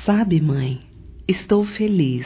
Sabe, mãe, estou feliz.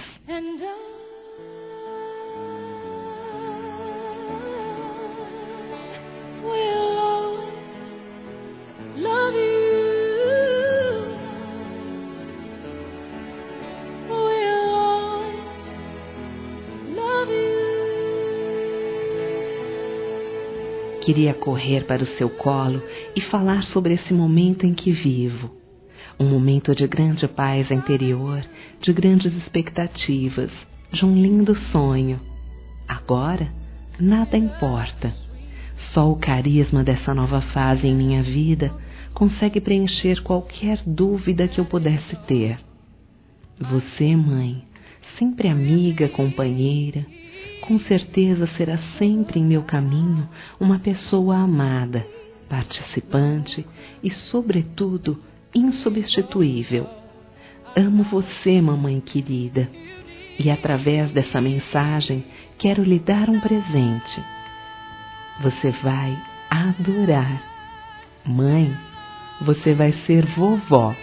Queria correr para o seu colo e falar sobre esse momento em que vivo. Um momento de grande paz interior, de grandes expectativas, de um lindo sonho. Agora, nada importa. Só o carisma dessa nova fase em minha vida consegue preencher qualquer dúvida que eu pudesse ter. Você, mãe, sempre amiga, companheira, com certeza será sempre em meu caminho uma pessoa amada, participante e, sobretudo, insubstituível. Amo você, mamãe querida, e através dessa mensagem quero lhe dar um presente. Você vai adorar. Mãe, você vai ser vovó.